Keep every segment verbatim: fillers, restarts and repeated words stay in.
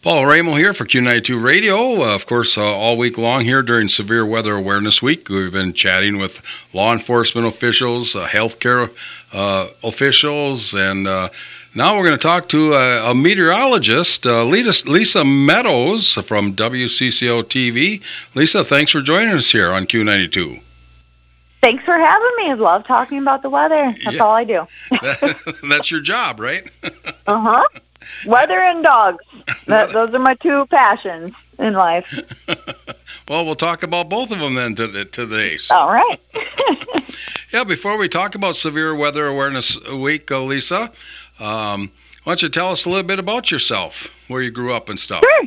Paul Ramo here for Q ninety-two Radio. Uh, of course, uh, all week long here during Severe Weather Awareness Week, we've been chatting with law enforcement officials, uh, healthcare uh, officials, and uh, now we're going to talk to a, a meteorologist, uh, Lisa, Lisa Meadows from W C C O T V. Lisa, thanks for joining us here on Q ninety-two. Thanks for having me. I love talking about the weather. That's yeah. all I do. That's your job, right? uh-huh. Weather and dogs. That, those are my two passions in life. Well, we'll talk about both of them then today. So. All right. Yeah, before we talk about Severe Weather Awareness Week, uh, Lisa, um, why don't you tell us a little bit about yourself, where you grew up and stuff? Sure.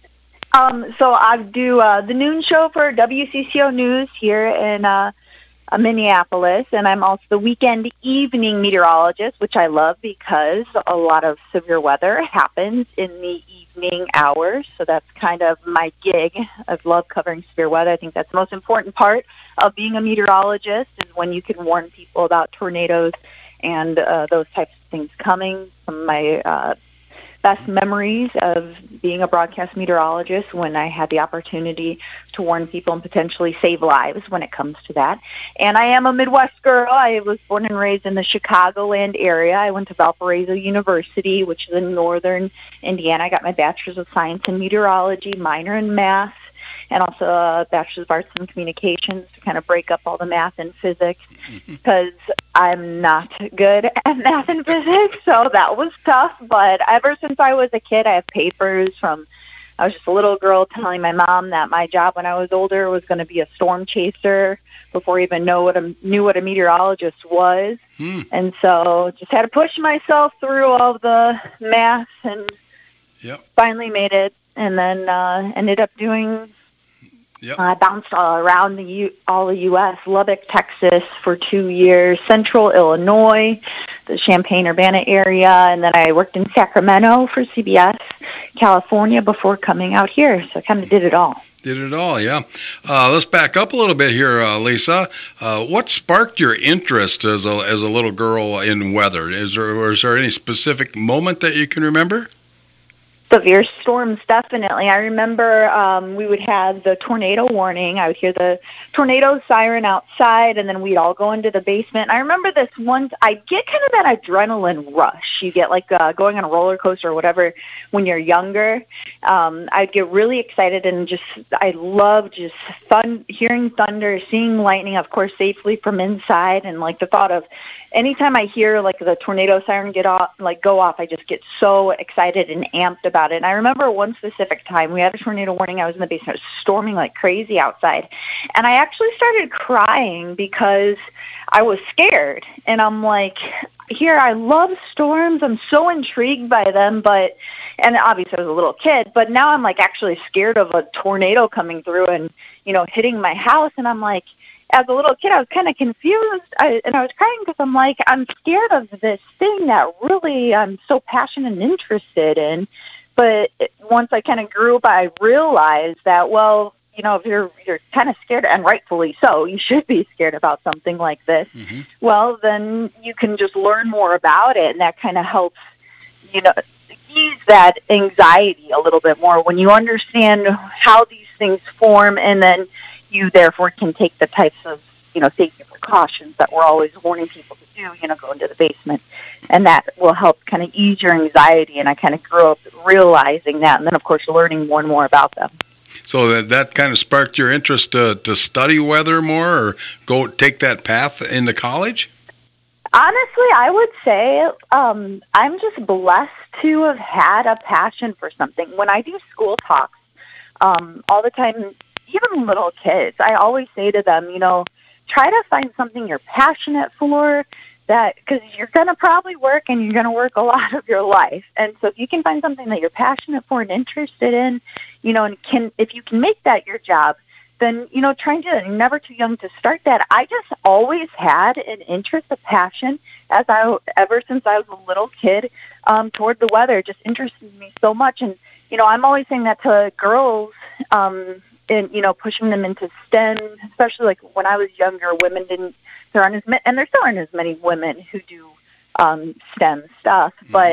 Um, so I do uh, the noon show for W C C O News here in uh, uh, Minneapolis, and I'm also the weekend evening meteorologist, which I love because a lot of severe weather happens in the evening hours, so that's kind of my gig. I love covering severe weather. I think that's the most important part of being a meteorologist is when you can warn people about tornadoes and uh, those types of things coming. Some of my uh, best memories of being a broadcast meteorologist when I had the opportunity to warn people and potentially save lives when it comes to that. And I am a Midwest girl. I was born and raised in the Chicagoland area. I went to Valparaiso University, which is in northern Indiana. I got my bachelor's of science in meteorology, minor in math, and also a Bachelor's of Arts in Communications to kind of break up all the math and physics because I'm not good at math and physics, so that was tough. But ever since I was a kid, I have papers from, I was just a little girl telling my mom that my job when I was older was going to be a storm chaser before I even know what a, knew what a meteorologist was. Hmm. And so just had to push myself through all the math and yep. finally made it, and then uh, ended up doing Yep. I bounced all around the U- all the U S, Lubbock, Texas for two years, Central Illinois, the Champaign-Urbana area, and then I worked in Sacramento for C B S, California, before coming out here. So I kind of did it all. Did it all, yeah. Uh, let's back up a little bit here, uh, Lisa. Uh, what sparked your interest as a as a little girl in weather? Is there or is there any specific moment that you can remember? Severe storms, definitely. I remember um, we would have the tornado warning. I would hear the tornado siren outside, and then we'd all go into the basement. I remember this once. I get kind of that adrenaline rush. You get like uh, going on a roller coaster or whatever when you're younger. Um, I'd get really excited and just, I love just thun- hearing thunder, seeing lightning, of course, safely from inside, and like the thought of anytime I hear like the tornado siren get off, like go off, I just get so excited and amped about it. And I remember one specific time we had a tornado warning. I was in the basement. It was storming like crazy outside. And I actually started crying because I was scared. And I'm like, here, I love storms. I'm so intrigued by them. But, and obviously I was a little kid, but now I'm like actually scared of a tornado coming through and, you know, hitting my house. And I'm like, as a little kid, I was kind of confused, I, and I was crying because I'm like, I'm scared of this thing that really I'm so passionate and interested in. But once I kind of grew up, I realized that, well, you know, if you're you're kind of scared, and rightfully so, you should be scared about something like this, mm-hmm. well, then you can just learn more about it, and that kind of helps, you know, ease that anxiety a little bit more when you understand how these things form, and then you therefore can take the types of, you know, safety precautions that we're always warning people to do, you know, go into the basement. And that will help kind of ease your anxiety. And I kind of grew up realizing that, and then, of course, learning more and more about them. So that, that kind of sparked your interest to, to study weather more or go take that path into college? Honestly, I would say um, I'm just blessed to have had a passion for something. When I do school talks, um, all the time, even little kids, I always say to them, you know, try to find something you're passionate for, that because you're going to probably work and you're going to work a lot of your life. And so if you can find something that you're passionate for and interested in, you know, and can if you can make that your job, then, you know, try and do it. You're never too young to start that. I just always had an interest, a passion, as I ever since I was a little kid, um, toward the weather. It just interested me so much. And, you know, I'm always saying that to girls, um, and, you know, pushing them into STEM, especially like when I was younger, women didn't, there aren't as many, and there still aren't as many women who do um, STEM stuff, mm-hmm. but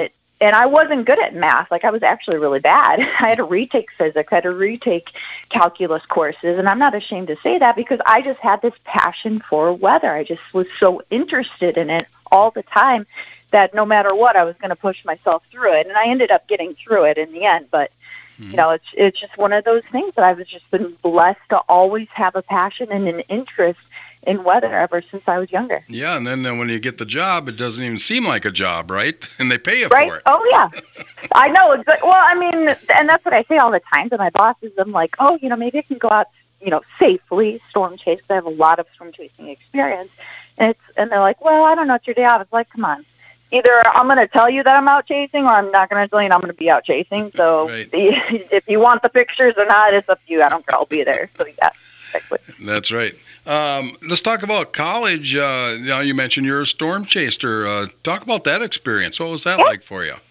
and I wasn't good at math. Like, I was actually really bad. I had to retake physics. I had to retake calculus courses, and I'm not ashamed to say that because I just had this passion for weather. I just was so interested in it all the time that no matter what, I was going to push myself through it, and I ended up getting through it in the end. But mm-hmm. you know, it's it's just one of those things that I've just been blessed to always have a passion and an interest in weather ever since I was younger. Yeah, and then uh, when you get the job, it doesn't even seem like a job, right? And they pay you right? for it. Oh, yeah. I know. Exactly. Well, I mean, and that's what I say all the time to my bosses. I'm like, oh, you know, maybe I can go out, you know, safely storm chase. I have a lot of storm chasing experience. And, it's, and they're like, well, I don't know, it's your day off. It's like, come on. Either I'm going to tell you that I'm out chasing or I'm not going to tell you I'm going to be out chasing. So right. the, if you want the pictures or not, it's up to you. I don't care. I'll be there. So, yeah. Exactly. That's right. Um, let's talk about college. Uh, you know, you mentioned you're a storm chaser. Uh, talk about that experience. What was that yeah. like for you?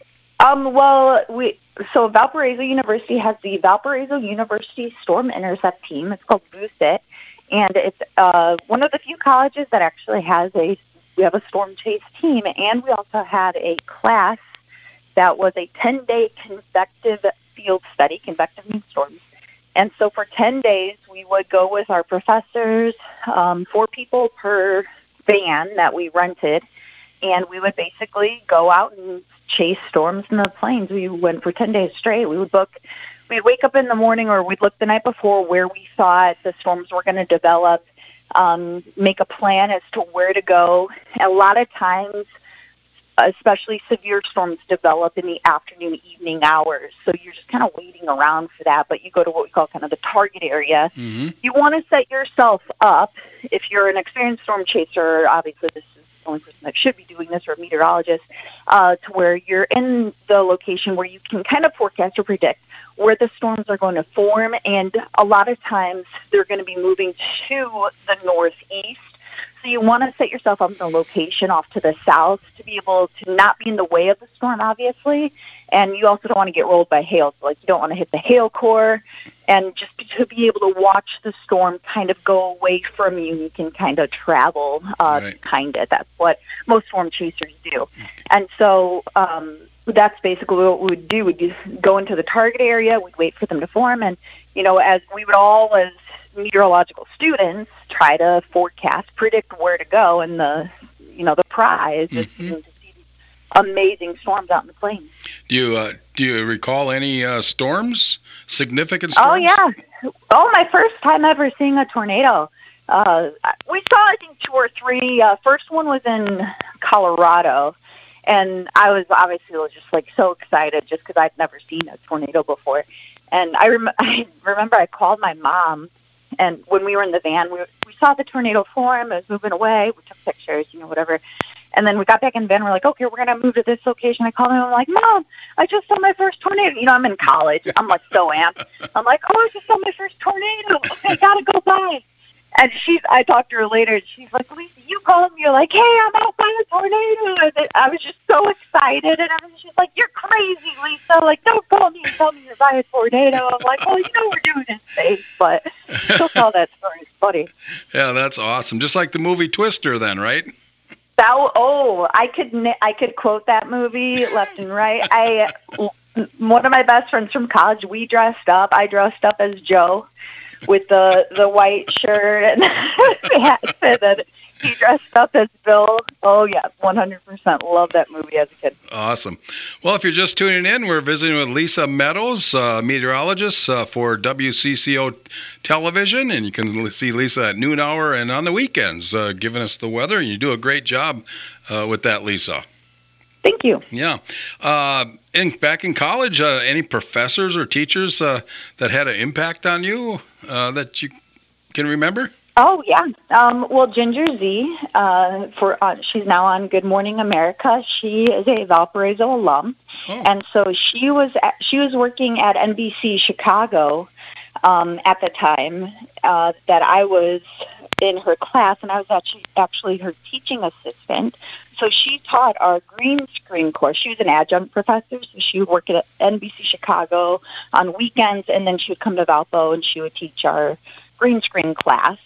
Um, well, we so Valparaiso University has the Valparaiso University Storm Intercept Team. It's called BOOSIT, and it's uh, one of the few colleges that actually has a. We have a storm chase team, and we also had a class that was a ten-day convective field study. Convective means storms. And so for ten days, we would go with our professors, um, four people per van that we rented, and we would basically go out and chase storms in the plains. We went for ten days straight. We would book, we'd wake up in the morning or we'd look the night before where we thought the storms were going to develop, um, make a plan as to where to go. A lot of times, especially severe storms develop in the afternoon, evening hours. So you're just kind of waiting around for that, but you go to what we call kind of the target area. Mm-hmm. You want to set yourself up. If you're an experienced storm chaser, obviously this is the only person that should be doing this, or a meteorologist, uh, to where you're in the location where you can kind of forecast or predict where the storms are going to form. And a lot of times they're going to be moving to the northeast. So you want to set yourself up in a location off to the south to be able to not be in the way of the storm, obviously. And you also don't want to get rolled by hail. So, like, you don't want to hit the hail core. And just to be able to watch the storm kind of go away from you, you can kind of travel uh, right. behind it. That's what most storm chasers do. And so um, that's basically what we would do. We'd go into the target area. We'd wait for them to form. And, you know, as we would all, as meteorological students, try to forecast, predict where to go, and the, you know, the prize is mm-hmm. to see these amazing storms out in the plains. Do you uh, do you recall any uh, storms, significant storms? Oh yeah, oh my first time ever seeing a tornado. Uh, we saw I think two or three. Uh, first one was in Colorado, and I was obviously just like so excited just because I'd never seen a tornado before. And I, rem- I remember I called my mom. And when we were in the van, we, we saw the tornado form. It was moving away. We took pictures, you know, whatever. And then we got back in the van. We're like, okay, we're going to move to this location. I called her. I'm like, Mom, I just saw my first tornado. You know, I'm in college. I'm like so amped. I'm like, oh, I just saw my first tornado. Okay, I got to go by. And she's, I talked to her later, and she's like, Lisa, you called me. You're like, hey, I'm out by a tornado. And I was just so excited. And everything. She's like, you're crazy, Lisa. Like, don't call me and tell me you're by a tornado. I'm like, well, you know we're doing it safe. But she'll tell that story. It's funny. Yeah, that's awesome. Just like the movie Twister then, right? That, oh, I could I could quote that movie left and right. I One of my best friends from college, we dressed up. I dressed up as Joe, with the, the white shirt and the hat, and then he dressed up as Bill. Oh, yeah, one hundred percent love that movie as a kid. Awesome. Well, if you're just tuning in, we're visiting with Lisa Meadows, uh, meteorologist uh, for W C C O Television, and you can see Lisa at noon hour and on the weekends uh, giving us the weather, and you do a great job uh, with that, Lisa. Thank you. Yeah. Uh, in, back in college, uh, any professors or teachers uh, that had an impact on you uh, that you can remember? Oh, yeah. Um, well, Ginger Z, uh, for uh, she's now on Good Morning America. She is a Valparaiso alum. Oh. And so she was at, she was working at N B C Chicago um, at the time uh, that I was in her class, and I was actually, actually her teaching assistant. So she taught our green screen course. She was an adjunct professor, so she would work at N B C Chicago on weekends, and then she would come to Valpo and she would teach our green screen class.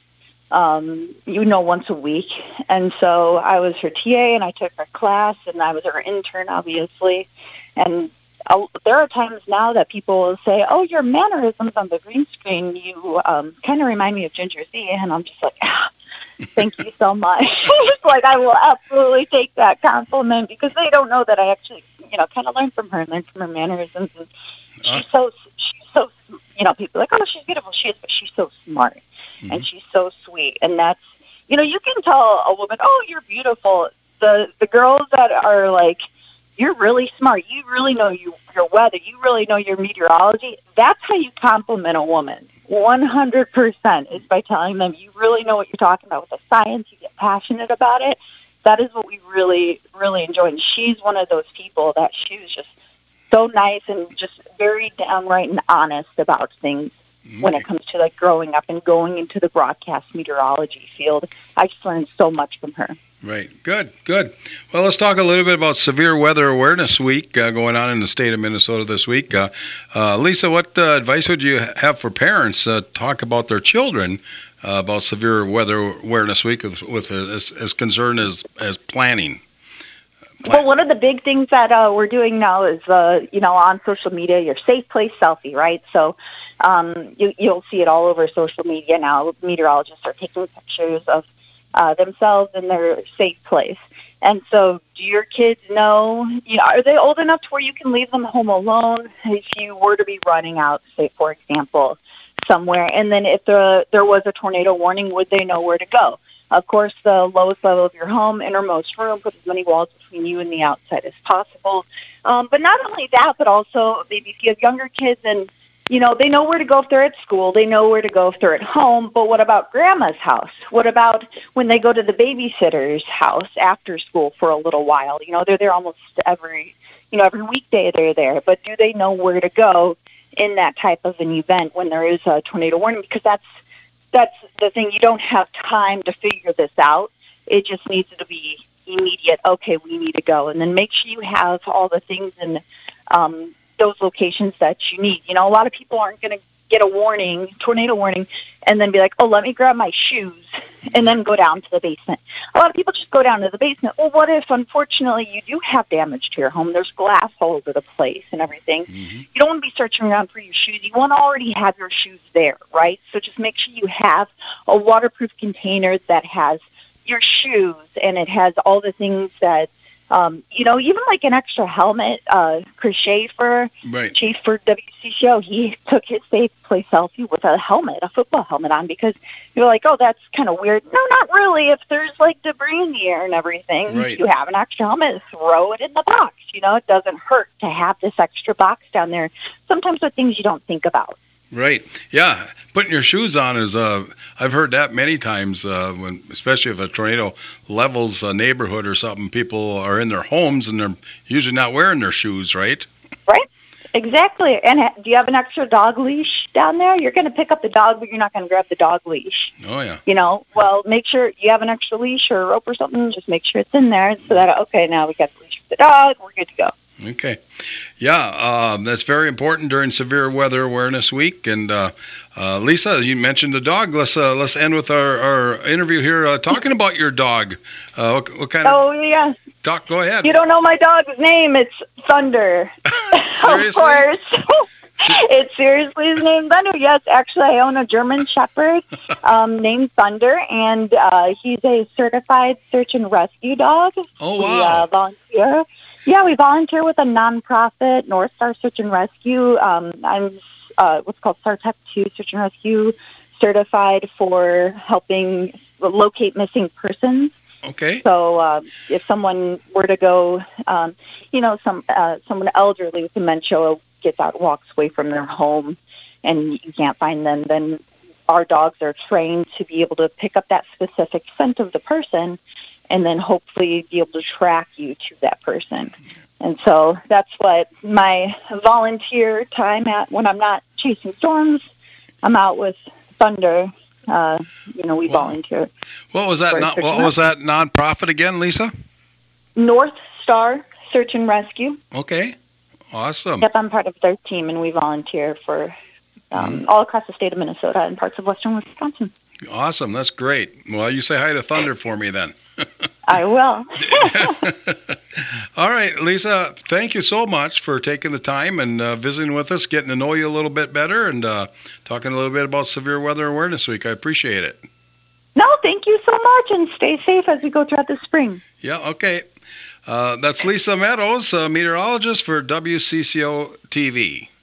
um, you know, once a week. And so I was her T A, and I took her class, and I was her intern, obviously. And uh, there are times now that people will say, oh, your mannerisms on the green screen, you um, kind of remind me of Ginger Z. And I'm just like, ah, thank you so much. It's like, I will absolutely take that compliment, because they don't know that I actually, you know, kind of learned from her and learned from her mannerisms. And she's so, she's so, you know, people are like, oh, she's beautiful. She is, but she's so smart. Mm-hmm. And she's so sweet. And that's, you know, you can tell a woman, oh, you're beautiful. The the girls that are like, you're really smart. You really know you, your weather. You really know your meteorology. That's how you compliment a woman. one hundred percent is by telling them you really know what you're talking about with the science. You get passionate about it. That is what we really, really enjoy. And she's one of those people that she was just so nice and just very downright and honest about things. Okay. When it comes to like growing up and going into the broadcast meteorology field. I just learned so much from her. Right. Good, good. Well, let's talk a little bit about Severe Weather Awareness Week uh, going on in the state of Minnesota this week. Uh, uh, Lisa, what uh, advice would you have for parents uh, talk about their children uh, about Severe Weather Awareness Week with, with uh, as, as concerned as, as planning? Well, one of the big things that uh, we're doing now is, uh, you know, on social media, your safe place selfie, right? So um, you, you'll see it all over social media now. Meteorologists are taking pictures of uh, themselves in their safe place. And so do your kids know, you know, are they old enough to where you can leave them home alone if you were to be running out, say, for example, somewhere? And then if there, there was a tornado warning, would they know where to go? Of course, the lowest level of your home, innermost room, put as many walls between you and the outside as possible. Um, but not only that, but also maybe if you have younger kids and, you know, they know where to go if they're at school. They know where to go if they're at home. But what about grandma's house? What about when they go to the babysitter's house after school for a little while? You know, they're there almost every, you know, every weekday they're there. But do they know where to go in that type of an event when there is a tornado warning? Because that's That's the thing. You don't have time to figure this out. It just needs to be immediate. Okay, we need to go. And then make sure you have all the things in um, those locations that you need. You know, a lot of people aren't going to get a warning, tornado warning, and then be like, oh, let me grab my shoes and then go down to the basement. A lot of people just go down to the basement. Well, what if, unfortunately, you do have damage to your home? There's glass all over the place and everything. Mm-hmm. You don't want to be searching around for your shoes. You want to already have your shoes there, right? So just make sure you have a waterproof container that has your shoes, and it has all the things that, um, you know, even like an extra helmet. Uh, Chris Schaefer, right. Chief for W C C O, he took his safe play selfie with a helmet, a football helmet on, because you're like, oh, that's kind of weird. No, not really. If there's like debris in the air and everything, right. you have an extra helmet, throw it in the box. You know, it doesn't hurt to have this extra box down there. Sometimes with things you don't think about. Right. Yeah. Putting your shoes on is, uh, I've heard that many times, uh, when, especially if a tornado levels a neighborhood or something, people are in their homes and they're usually not wearing their shoes, right? Right. Exactly. And ha- do you have an extra dog leash down there? You're going to pick up the dog, but you're not going to grab the dog leash. Oh, yeah. You know, well, make sure you have an extra leash or a rope or something. Just make sure it's in there so that, okay, now we got the leash for the dog. We're good to go. Okay. Yeah, um, that's very important during Severe Weather Awareness Week. And uh, uh, Lisa, you mentioned the dog. Let's uh, let's end with our, our interview here uh, talking about your dog. Uh, what, what kind oh, of... Oh, yeah. Talk, go ahead. You don't know my dog's name. It's Thunder. Seriously? Of course. It's seriously his name, Thunder. Yes, actually, I own a German Shepherd um, named Thunder, and uh, he's a certified search and rescue dog. Oh, wow. We uh, volunteer. Yeah, we volunteer with a nonprofit, North Star Search and Rescue. Um, I'm uh, what's called StarTech two Search and Rescue, certified for helping locate missing persons. Okay. So uh, if someone were to go, um, you know, some uh, someone elderly with dementia gets out, walks away from their home, and you can't find them, then our dogs are trained to be able to pick up that specific scent of the person and then hopefully be able to track you to that person. And so that's what my volunteer time at when I'm not chasing storms, I'm out with Thunder. Uh, you know, we wow. volunteer. What was that? Not, what was that nonprofit again, Lisa? North Star Search and Rescue. Okay, awesome. Yep, I'm part of their team, and we volunteer for um, mm. all across the state of Minnesota and parts of western Wisconsin. Awesome. That's great. Well, you say hi to Thunder for me then. I will. All right, Lisa, thank you so much for taking the time and uh, visiting with us, getting to know you a little bit better, and uh, talking a little bit about Severe Weather Awareness Week. I appreciate it. No, thank you so much, and stay safe as we go throughout the spring. Yeah, okay. Uh, that's Lisa Meadows, uh, meteorologist for W C C O T V.